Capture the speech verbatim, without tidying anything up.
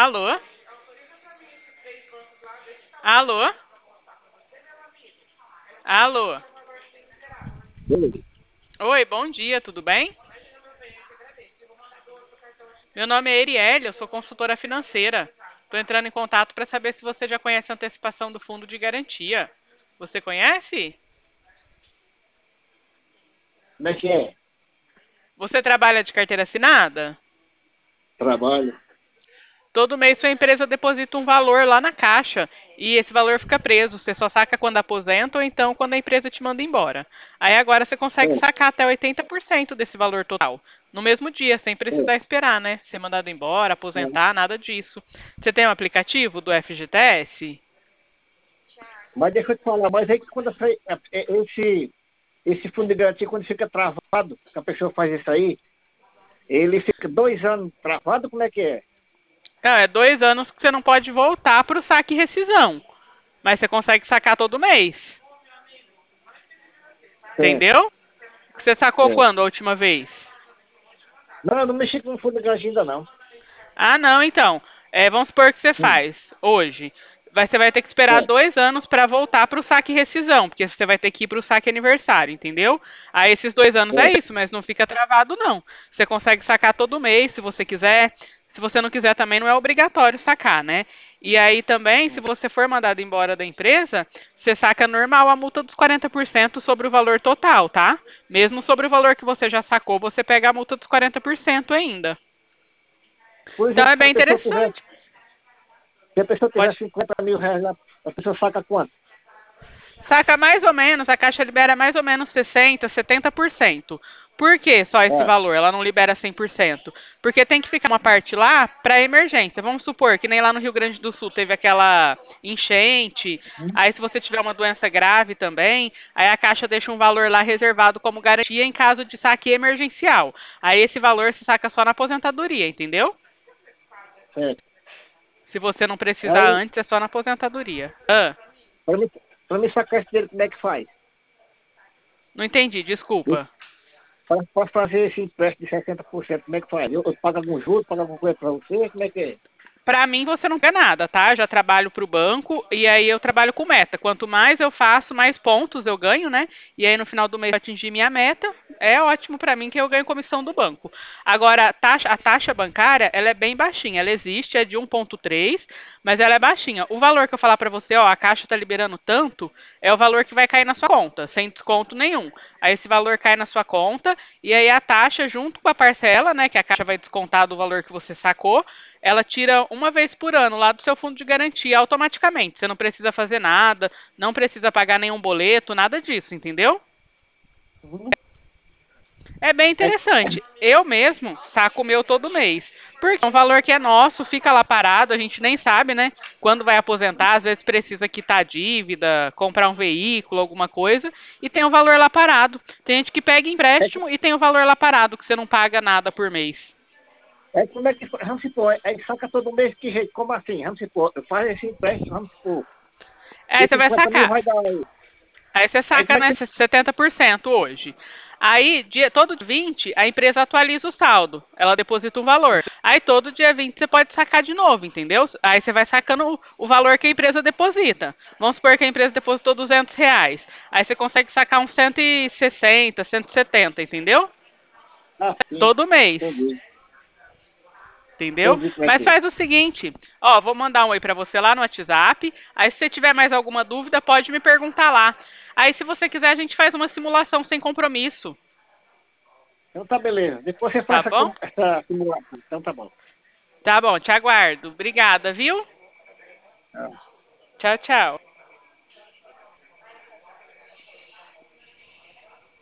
Alô? Alô? Alô? Beleza. Oi, bom dia, tudo bem? Meu nome é Erielle, eu sou consultora financeira. Estou entrando em contato para saber se você já conhece a antecipação do fundo de garantia. Você conhece? Como é que é? Você trabalha de carteira assinada? Trabalho. Todo mês sua empresa deposita um valor lá na caixa e esse valor fica preso. Você só saca quando aposenta ou então quando a empresa te manda embora. Aí agora você consegue É, sacar até oitenta por cento desse valor total. No mesmo dia, sem é, precisar esperar, né? Ser mandado embora, é. aposentar, nada disso. Você tem um aplicativo do F G T S? Mas deixa eu te falar, mas aí quando essa- é- é- esse, esse fundo de garantia, quando fica travado, que a pessoa faz isso aí, ele fica dois anos travado, como é que é? Não, é dois anos que você não pode voltar para o saque e rescisão. Mas você consegue sacar todo mês. É, Entendeu? Você sacou é. quando a última vez? Não, eu não mexi com fundo de garantia ainda não. Ah, não, então. É, vamos supor que você Hum, faz hoje. Vai- Você vai ter que esperar é, dois anos para voltar para o saque rescisão, porque você vai ter que ir para o saque aniversário, entendeu? Aí esses dois anos é é. isso, mas não fica travado, não. Você consegue sacar todo mês, se você quiser. Se você não quiser também, não é obrigatório sacar, né? E aí também, se você for mandado embora da empresa, você saca normal a multa dos quarenta por cento sobre o valor total, tá? Mesmo sobre o valor que você já sacou, você pega a multa dos quarenta por cento ainda. Por Então exemplo, é se a bem pessoa tiver, interessante. se a pessoa Pode. tiver cinquenta mil reais lá, a pessoa saca quanto? Saca mais ou menos, a Caixa libera mais ou menos sessenta, setenta por cento. Por que só esse É. valor? Ela não libera cem por cento. Porque tem que ficar uma parte lá para emergência. Vamos supor que nem lá no Rio Grande do Sul teve aquela enchente. Aí se você tiver uma doença grave também, aí a Caixa deixa um valor lá reservado como garantia em caso de saque emergencial. Aí esse valor se saca só na aposentadoria, entendeu? É. Se você não precisar Aí, antes, é só na aposentadoria. Ah, para mim, para mim sacar esse dinheiro, como é que faz? não entendi, desculpa. Para fazer esse empréstimo de sessenta por cento, como é que faz? Eu, eu pago algum juro, pago alguma coisa para você? Como é que é? Para mim, você não quer nada, tá? Eu já trabalho para o banco e aí eu trabalho com meta. Quanto mais eu faço, mais pontos eu ganho, né? E aí no final do mês eu atingir minha meta, é ótimo para mim que eu ganho comissão do banco. Agora, a taxa, a taxa bancária, ela é bem baixinha. Ela existe, é de um vírgula três, mas ela é baixinha. O valor que eu falar para você, ó, a Caixa está liberando tanto, é o valor que vai cair na sua conta, sem desconto nenhum. Aí esse valor cai na sua conta e aí a taxa junto com a parcela, né, que a Caixa vai descontar do valor que você sacou, ela tira uma vez por ano lá do seu fundo de garantia automaticamente. Você não precisa fazer nada, não precisa pagar nenhum boleto, nada disso, entendeu? Uhum. É bem Aí, interessante. Eu mesmo saco o meu todo mês. Porque é um valor que é nosso, fica lá parado, a gente nem sabe, né? Quando vai aposentar, às vezes precisa quitar a dívida, comprar um veículo, alguma coisa, e tem o valor lá parado. Tem gente que pega aí, empréstimo e tem o valor lá parado, que você não paga nada por mês. aí como é que vamos supor, aí saca todo mês que jeito? Como assim? Vamos supor, faz esse empréstimo, vamos supor, Aí e você vai cinquenta mil sacar. vai dar aí. Aí você Aí saca, como é né, que. setenta por cento hoje. Aí, dia, todo dia vinte, a empresa atualiza o saldo. Ela deposita um valor. Aí, todo dia vinte, você pode sacar de novo, entendeu? Aí, você vai sacando o, o valor que a empresa deposita. Vamos supor que a empresa depositou duzentos reais. Aí, você consegue sacar uns cento e sessenta, cento e setenta, entendeu? Ah, sim, Todo mês. entendi. Entendeu? Entendi como é Mas que é. faz o seguinte, ó, vou mandar um oi pra você lá no WhatsApp. Aí se você tiver mais alguma dúvida, pode me perguntar lá. Aí se você quiser, a gente faz uma simulação sem compromisso, Então tá beleza. Depois você faz tá essa, bom? com- essa simulação. Então tá bom. Tá bom, te aguardo. Obrigada, viu? Tchau. Tchau, tchau.